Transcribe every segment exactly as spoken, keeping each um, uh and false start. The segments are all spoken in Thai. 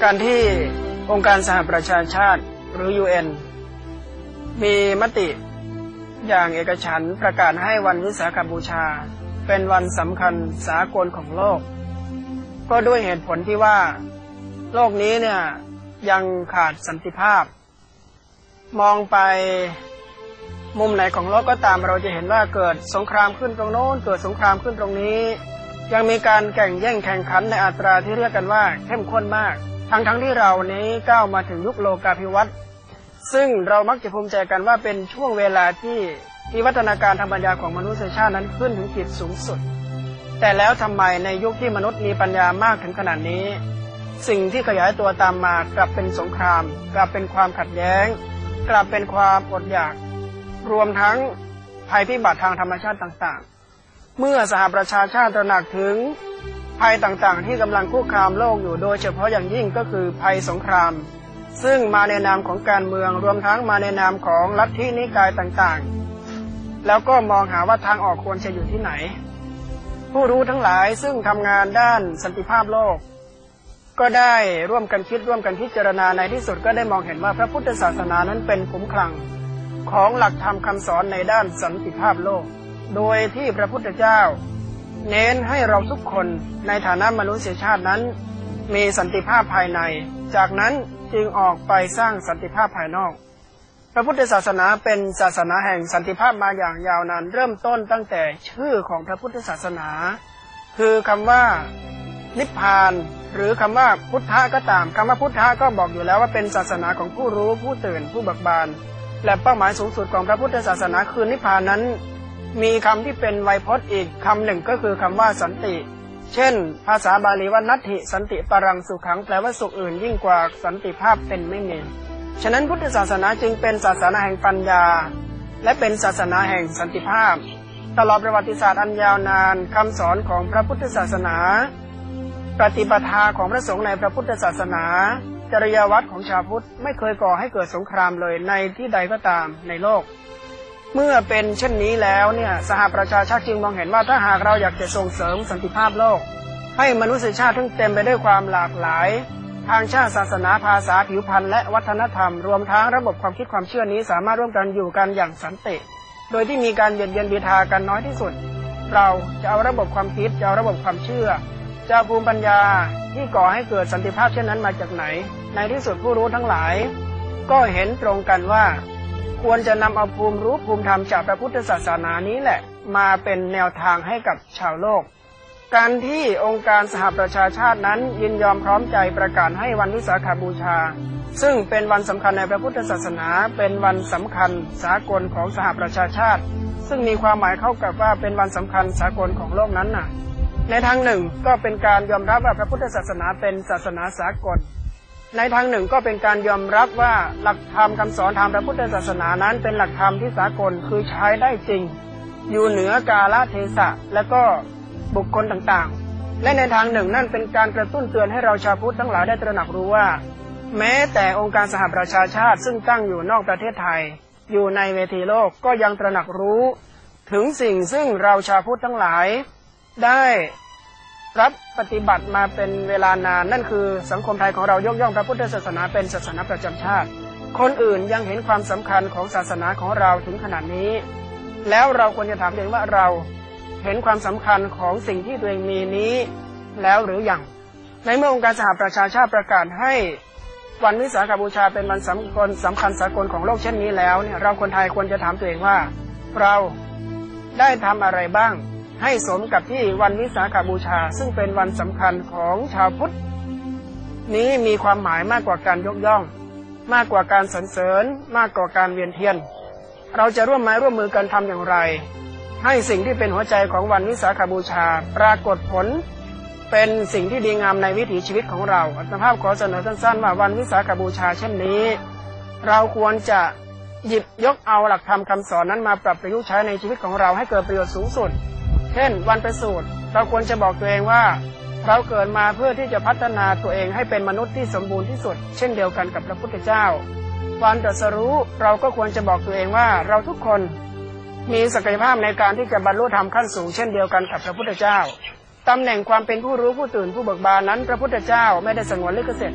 การที่องค์การสหประชาชาติหรือ ยู เอ็น มีมติอย่างเอกฉันท์ประกาศให้วันวิสาขบูชาเป็นวันสำคัญสากลของโลกก็ด้วยเหตุผลที่ว่าโลกนี้เนี่ยยังขาดสันติภาพมองไปมุมไหนของโลกก็ตามเราจะเห็นว่าเกิดสงครามขึ้นตรงโน้นเกิดสงครามขึ้นตรงนี้ยังมีการแข่งแย่งแข่งขันในอัตราที่เรียกกันว่าเข้มข้นมากทั้งทั้งที่เรานี้ก้าวมาถึงยุคโลกาภิวัตน์ซึ่งเรามักจะภูมิใจกันว่าเป็นช่วงเวลาที่วิวัฒนาการทางปัญญาของมนุษยชาตินั้นขึ้นถึงขีดสูงสุดแต่แล้วทำไมในยุคที่มนุษย์มีปัญญามากถึงขนาดนี้สิ่งที่ขยายตัวตามมากลับเป็นสงครามกลับเป็นความขัดแย้งกลับเป็นความอดอยากรวมทั้งภัยพิบัติทางธรรมชาติต่างๆเมื่อสหประชาชาติตระหนักถึงภัยต่างๆที่กำลังคุกคามโลกอยู่โดยเฉพาะอย่างยิ่งก็คือภัยสงครามซึ่งมาในนามของการเมืองรวมทั้งมาในนามของลัทธินิกายต่างๆแล้วก็มองหาว่าทางออกควรจะอยู่ที่ไหนผู้รู้ทั้งหลายซึ่งทำงานด้านสันติภาพโลกก็ได้ร่วมกันคิดร่วมกันพิจารณาในที่สุดก็ได้มองเห็นว่าพระพุทธศาสนานั้นเป็นขุมขลังของหลักธรรมคำสอนในด้านสันติภาพโลกโดยที่พระพุทธเจ้าเน้นให้เราทุกคนในฐานะมนุษยชาตินั้นมีสันติภาพภายในจากนั้นจึงออกไปสร้างสันติภาพภายนอกพระพุทธศาสนาเป็นศาสนาแห่งสันติภาพมาอย่างยาวนานเริ่มต้นตั้งแต่ชื่อของพระพุทธศาสนาคือคำว่านิพพานหรือคำว่าพุทธะก็ตามคำว่าพุทธะก็บอกอยู่แล้วว่าเป็นศาสนาของผู้รู้ผู้ตื่นผู้เบิกบานและเป้าหมายสูงสุดของพระพุทธศาสนาคือนิพพานนั้นมีคำที่เป็นไวยพจน์อีกคำหนึ่งก็คือคำว่าสันติเช่นภาษาบาลีว่านัตถิสันติปรังสุขังแปลว่าสุขอื่นยิ่งกว่าสันติภาพเป็นไม่มีฉะนั้นพุทธศาสนาจึงเป็นศาสนาแห่งปัญญาและเป็นศาสนาแห่งสันติภาพตลอดประวัติศาสตร์อันยาวนานคำสอนของพระพุทธศาสนาปฏิปทาของพระสงฆ์ในพระพุทธศาสนาจริยวัตรของชาวพุทธไม่เคยก่อให้เกิดสงครามเลยในที่ใดก็ตามในโลกเมื่อเป็นเช่นนี้แล้วเนี่ยสหประชาชาติจึงมองเห็นว่าถ้าหากเราอยากจะส่งเสริมสันติภาพโลกให้มนุษยชาติทั้งเต็มไปด้วยความหลากหลายทางชาติศาสนาภาษาผิวพรรณและวัฒนธรรมรวมทั้งระบบความคิดความเชื่อนี้สามารถร่วมกันอยู่กันอย่างสันติโดยที่มีการเบียดเบียนบีทากันน้อยที่สุดเราจะเอาระบบความคิดจะเอาระบบความเชื่อจะเอาภูมิปัญญาที่ก่อให้เกิดสันติภาพเช่นนั้นมาจากไหนในที่สุดผู้รู้ทั้งหลายก็เห็นตรงกันว่าควรจะนำเอาภูมิรู้ภูมิธรรมจากพระพุทธศาสนานี้แหละมาเป็นแนวทางให้กับชาวโลกการที่องค์การสหประชาชาตินั้นยินยอมพร้อมใจประกาศให้วันวิสาขบูชาซึ่งเป็นวันสำคัญในพระพุทธศาสนาเป็นวันสำคัญสากลของสหประชาชาติซึ่งมีความหมายเข้ากับว่าเป็นวันสำคัญสากลของโลกนั้นน่ะในทางหนึ่งก็เป็นการยอมรับว่าพระพุทธศาสนาเป็นศาสนาสากลในทางหนึ่งก็เป็นการยอมรับว่าหลักธรรมคำสอนทางพระพุทธศาสนานั้นเป็นหลักธรรมที่สากลคือใช้ได้จริงอยู่เหนือกาลเทศะและก็บุคคลต่างๆและในทางหนึ่งนั่นเป็นการกระตุ้นเตือนให้เราชาวพุทธทั้งหลายได้ตระหนักรู้ว่าแม้แต่องค์การสหประชาชาติซึ่งตั้งอยู่นอกประเทศไทยอยู่ในเวทีโลกก็ยังตระหนักรู้ถึงสิ่งซึ่งเราชาวพุทธทั้งหลายได้รับปฏิบัติมาเป็นเวลานานนั่นคือสังคมไทยของเรายกย่องพระพุทธศาสนาเป็นศาสนาประจำชาติคนอื่นยังเห็นความสำคัญของศาสนาของเราถึงขนาดนี้แล้วเราควรจะถามตัวเองว่าเราเห็นความสำคัญของสิ่งที่ตัวเองมีนี้แล้วหรือยังในเมื่อองค์การสหประชาชาติประกาศให้วันวิสาขบูชาเป็นวันสำคัญสำคัญสากลของโลกเช่นนี้แล้วเนี่ยเราคนไทยควรจะถามตัวเองว่าเราได้ทำอะไรบ้างให้สมกับที่วันวิสาขบูชาซึ่งเป็นวันสำคัญของชาวพุทธนี้มีความหมายมากกว่าการยกย่องมากกว่าการสรรเสริญมากกว่าการเวียนเทียนเราจะร่วมไม้ร่วมมือกันทำอย่างไรให้สิ่งที่เป็นหัวใจของวันวิสาขบูชาปรากฏผลเป็นสิ่งที่ดีงามในวิถีชีวิตของเราอาตมาภาพขอเสนอสั้นๆว่าวันวิสาขบูชาเช่นนี้เราควรจะหยิบยกเอาหลักธรรมคำสอนนั้นมาปรับประยุกต์ใช้ในชีวิตของเราให้เกิดประโยชน์สูงสุดเช่นวันประสูติเราควรจะบอกตัวเองว่าเราเกิดมาเพื่อที่จะพัฒนาตัวเองให้เป็นมนุษย์ที่สมบูรณ์ที่สุดเช่นเดียวกันกับพระพุทธเจ้าวันตรัสรู้เราก็ควรจะบอกตัวเองว่าเราทุกคนมีศักยภาพในการที่จะบรรลุธรรมขั้นสูงเช่นเดียวกันกับพระพุทธเจ้าตำแหน่งความเป็นผู้รู้ผู้ตื่นผู้เบิกบานนั้นพระพุทธเจ้าไม่ได้สงวนลิขสิทธิ์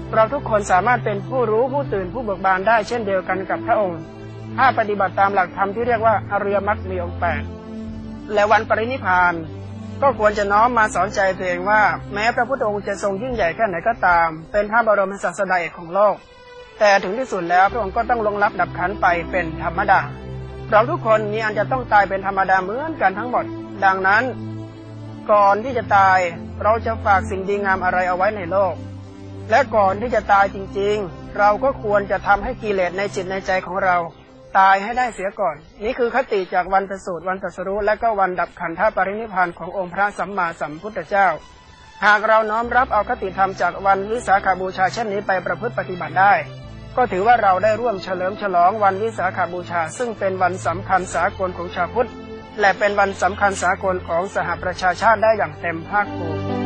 เราทุกคนสามารถเป็นผู้รู้ผู้ตื่นผู้เบิกบานได้เช่นเดียวกันกับพระองค์ถ้าปฏิบัติตามหลักธรรมที่เรียกว่าอริยมรรคมีองค์แปดและวันปรินิพพานก็ควรจะน้อมมาสอนใจตัวเองว่าแม้พระพุทธองค์จะทรงยิ่งใหญ่แค่ไหนก็ตามเป็นพระบรมศาสดาเอกของโลกแต่ถึงที่สุดแล้วพระองค์ก็ต้องลงรับดับขันไปเป็นธรรมดาเราทุกคนมีอันจะต้องตายเป็นธรรมดาเหมือนกันทั้งหมดดังนั้นก่อนที่จะตายเราจะฝากสิ่งดีงามอะไรเอาไว้ในโลกและก่อนที่จะตายจริงๆเราก็ควรจะทำให้กิเลสในจิตในใจของเราตายให้ได้เสียก่อนนี่คือคติจากวันประสูติวันตรัสรู้และก็วันดับขันธปรินิพพานขององค์พระสัมมาสัมพุทธเจ้าหากเราน้อมรับเอาคติธรรมจากวันวิสาขบูชาเช่นนี้ไปประพฤติปฏิบัติได้ก็ถือว่าเราได้ร่วมเฉลิมฉลองวันวิสาขบูชาซึ่งเป็นวันสำคัญสากลของชาวพุทธและเป็นวันสำคัญสากลของสหประชาชาติได้อย่างเต็มภาคภูมิ